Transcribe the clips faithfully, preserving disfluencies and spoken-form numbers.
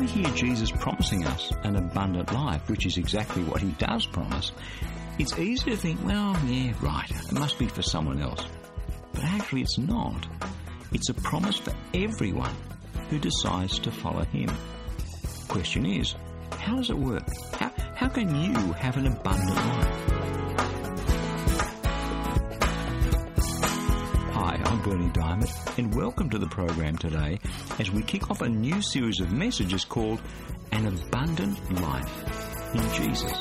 we hear Jesus promising us an abundant life, which is exactly what he does promise, it's easy to think, well, yeah, right, it must be for someone else. But actually it's not. It's a promise for everyone who decides to follow him. The question is, how does it work? How, how can you have an abundant life? Hi, I'm Bernie Diamond, and welcome to the program today as we kick off a new series of messages called An Abundant Life in Jesus.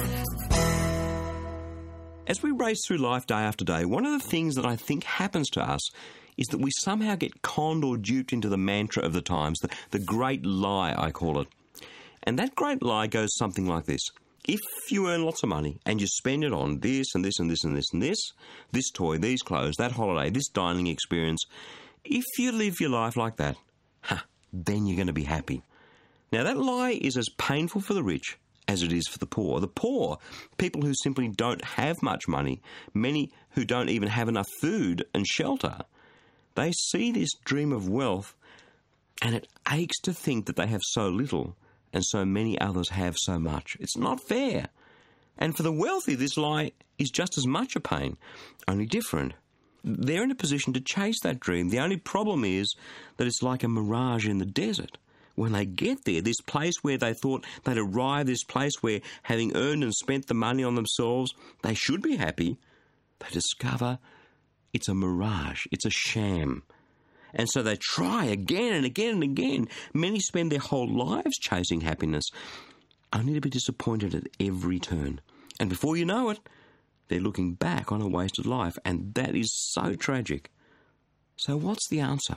As we race through life day after day, one of the things that I think happens to us is that we somehow get conned or duped into the mantra of the times, the, the great lie, I call it. And that great lie goes something like this. If you earn lots of money and you spend it on this and this and this and this and this, this toy, these clothes, that holiday, this dining experience, if you live your life like that, huh, then you're going to be happy. Now that lie is as painful for the rich as it is for the poor. The poor, people who simply don't have much money, many who don't even have enough food and shelter, they see this dream of wealth and it aches to think that they have so little and so many others have so much. It's not fair. And for the wealthy, this lie is just as much a pain, only different. They're in a position to chase that dream. The only problem is that it's like a mirage in the desert. When they get there, this place where they thought they'd arrive, this place where, having earned and spent the money on themselves, they should be happy, they discover it's a mirage, it's a sham. And so they try again and again and again. Many spend their whole lives chasing happiness, only to be disappointed at every turn. And before you know it, they're looking back on a wasted life, and that is so tragic. So what's the answer?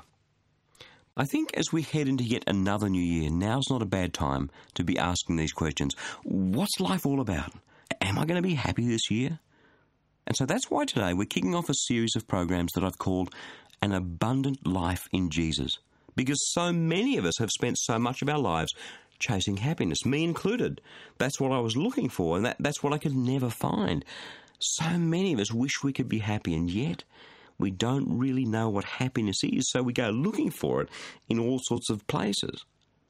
I think as we head into yet another new year, now's not a bad time to be asking these questions. What's life all about? Am I going to be happy this year? And so that's why today we're kicking off a series of programs that I've called An Abundant Life in Jesus. Because so many of us have spent so much of our lives chasing happiness, me included. That's what I was looking for, and that, that's what I could never find. So many of us wish we could be happy, and yet we don't really know what happiness is, so we go looking for it in all sorts of places.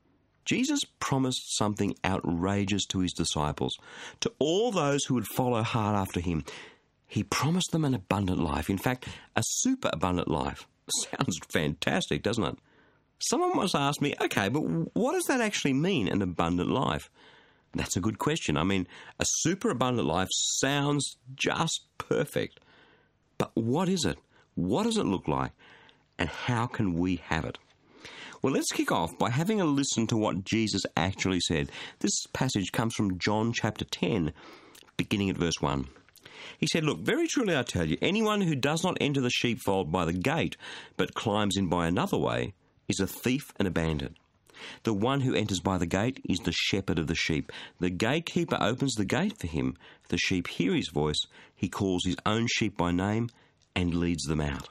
Jesus promised something outrageous to his disciples, to all those who would follow hard after him. He promised them an abundant life, in fact, a super abundant life. Sounds fantastic, doesn't it? Someone must ask me, okay, but what does that actually mean, an abundant life? That's a good question. I mean, a super abundant life sounds just perfect. But what is it? What does it look like? And how can we have it? Well, let's kick off by having a listen to what Jesus actually said. This passage comes from John chapter ten, beginning at verse one. He said, "Look, very truly I tell you, anyone who does not enter the sheepfold by the gate, but climbs in by another way, is a thief and a bandit. The one who enters by the gate is the shepherd of the sheep. The gatekeeper opens the gate for him. The sheep hear his voice. He calls his own sheep by name and leads them out.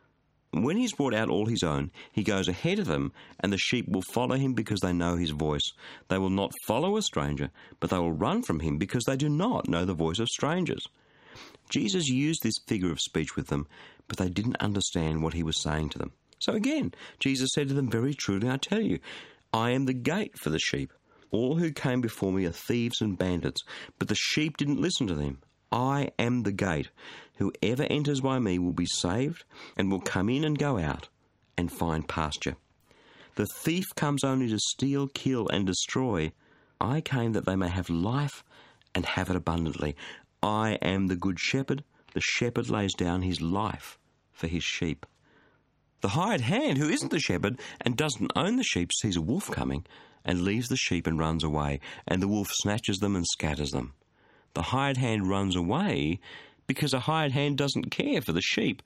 When he's brought out all his own, he goes ahead of them, and the sheep will follow him because they know his voice. They will not follow a stranger, but they will run from him because they do not know the voice of strangers." Jesus used this figure of speech with them, but they didn't understand what he was saying to them. So again, Jesus said to them, "Very truly I tell you, I am the gate for the sheep. All who came before me are thieves and bandits, but the sheep didn't listen to them. I am the gate. Whoever enters by me will be saved and will come in and go out and find pasture. The thief comes only to steal, kill, and destroy. I came that they may have life and have it abundantly. I am the good shepherd. The shepherd lays down his life for his sheep. The hired hand, who isn't the shepherd and doesn't own the sheep, sees a wolf coming and leaves the sheep and runs away, and the wolf snatches them and scatters them. The hired hand runs away because a hired hand doesn't care for the sheep.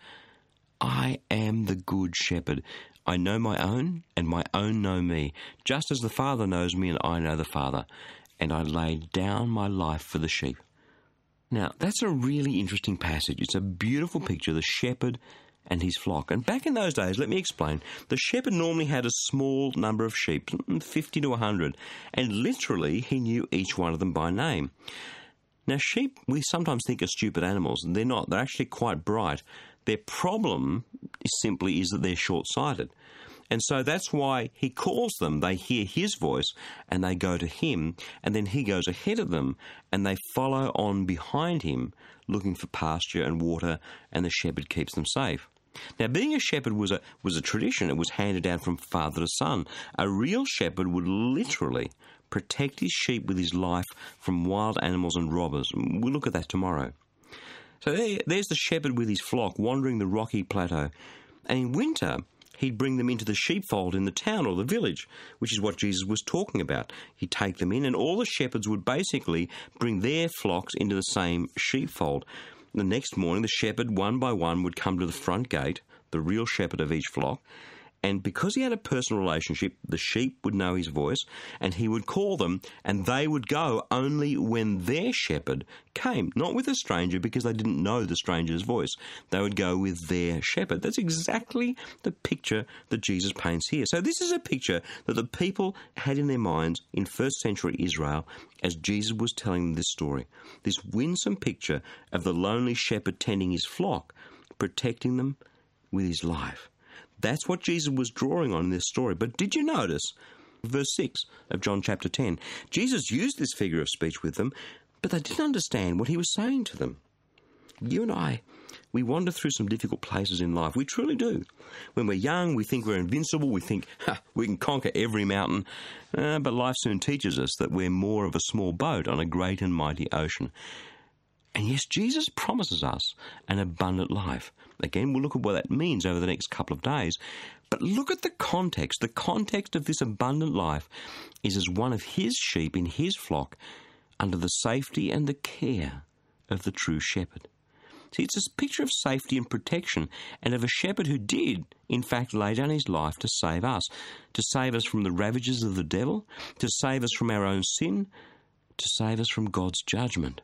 I am the good shepherd. I know my own, and my own know me, just as the Father knows me and I know the Father, and I lay down my life for the sheep." Now, that's a really interesting passage. It's a beautiful picture of the shepherd and his flock. And back in those days, let me explain, the shepherd normally had a small number of sheep, fifty to one hundred, and literally he knew each one of them by name. Now, sheep, we sometimes think are stupid animals, and they're not. They're actually quite bright. Their problem is simply is that they're short-sighted. And so that's why he calls them. They hear his voice and they go to him, and then he goes ahead of them and they follow on behind him, looking for pasture and water, and the shepherd keeps them safe. Now, being a shepherd was a was a tradition. It was handed down from father to son. A real shepherd would literally protect his sheep with his life from wild animals and robbers. We'll look at that tomorrow. So there, there's the shepherd with his flock wandering the rocky plateau. And in winter, he'd bring them into the sheepfold in the town or the village, which is what Jesus was talking about. He'd take them in, and all the shepherds would basically bring their flocks into the same sheepfold. The next morning, the shepherd, one by one, would come to the front gate, the real shepherd of each flock, and because he had a personal relationship, the sheep would know his voice, and he would call them, and they would go only when their shepherd came, not with a stranger, because they didn't know the stranger's voice. They would go with their shepherd. That's exactly the picture that Jesus paints here. So this is a picture that the people had in their minds in first century Israel as Jesus was telling them this story. This winsome picture of the lonely shepherd tending his flock, protecting them with his life. That's what Jesus was drawing on in this story. But did you notice, verse six of John chapter ten, Jesus used this figure of speech with them, but they didn't understand what he was saying to them. You and I, we wander through some difficult places in life. We truly do. When we're young, we think we're invincible. We think ha, we can conquer every mountain. Uh, but life soon teaches us that we're more of a small boat on a great and mighty ocean. And yes, Jesus promises us an abundant life. Again, we'll look at what that means over the next couple of days. But look at the context. The context of this abundant life is as one of his sheep in his flock under the safety and the care of the true shepherd. See, it's a picture of safety and protection, and of a shepherd who did, in fact, lay down his life to save us, to save us from the ravages of the devil, to save us from our own sin, to save us from God's judgment.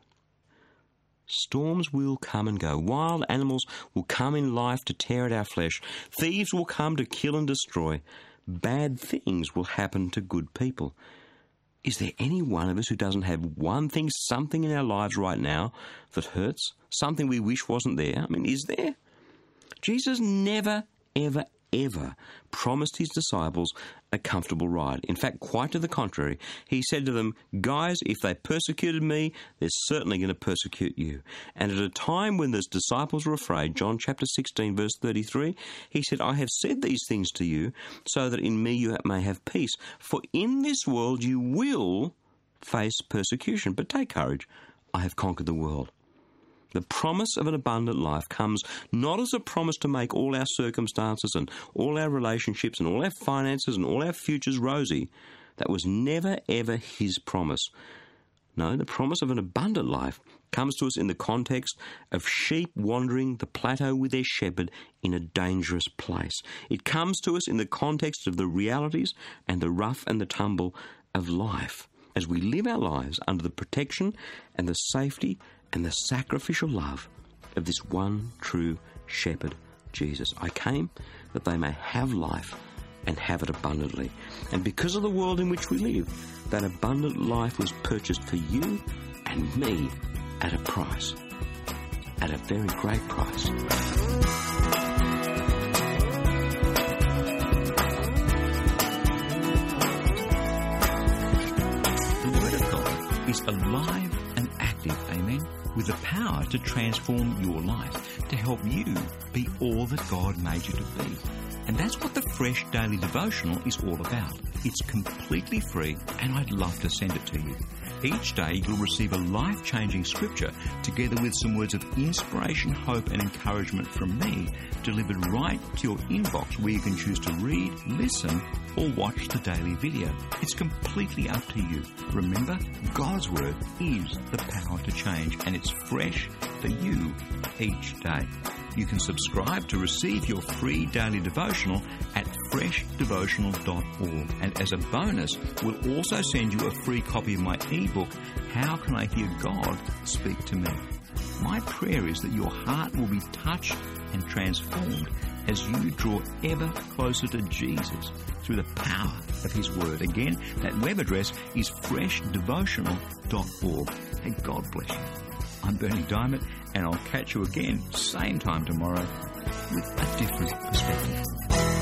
Storms will come and go. Wild animals will come in life to tear at our flesh. Thieves will come to kill and destroy. Bad things will happen to good people. Is there any one of us who doesn't have one thing, something in our lives right now that hurts? Something we wish wasn't there? I mean, is there? Jesus never, ever, ever promised his disciples a comfortable ride. In fact, quite to the contrary. He said to them, guys, if they persecuted me, they're certainly going to persecute you. And at a time when the disciples were afraid, John chapter sixteen, verse thirty-three, he said, I have said these things to you so that in me you may have peace. For in this world you will face persecution. But take courage. I have conquered the world. The promise of an abundant life comes not as a promise to make all our circumstances and all our relationships and all our finances and all our futures rosy. That was never, ever his promise. No, the promise of an abundant life comes to us in the context of sheep wandering the plateau with their shepherd in a dangerous place. It comes to us in the context of the realities and the rough and the tumble of life as we live our lives under the protection and the safety and the sacrificial love of this one true shepherd, Jesus. I came that they may have life and have it abundantly. And because of the world in which we live, that abundant life was purchased for you and me at a price, at a very great price. The Word of God is alive and active, amen, with the power to transform your life, to help you be all that God made you to be. And that's what the Fresh Daily Devotional is all about. It's completely free, and I'd love to send it to you. Each day you'll receive a life-changing scripture together with some words of inspiration, hope and encouragement from me delivered right to your inbox, where you can choose to read, listen or watch the daily video. It's completely up to you. Remember, God's Word is the power to change, and it's fresh for you each day. You can subscribe to receive your free daily devotional at fresh devotional dot org. And as a bonus, we'll also send you a free copy of my ebook, How Can I Hear God Speak to Me? My prayer is that your heart will be touched and transformed as you draw ever closer to Jesus through the power of His Word. Again, that web address is fresh devotional dot org. And God bless you. I'm Bernie Diamond, and I'll catch you again, same time tomorrow, with a different perspective.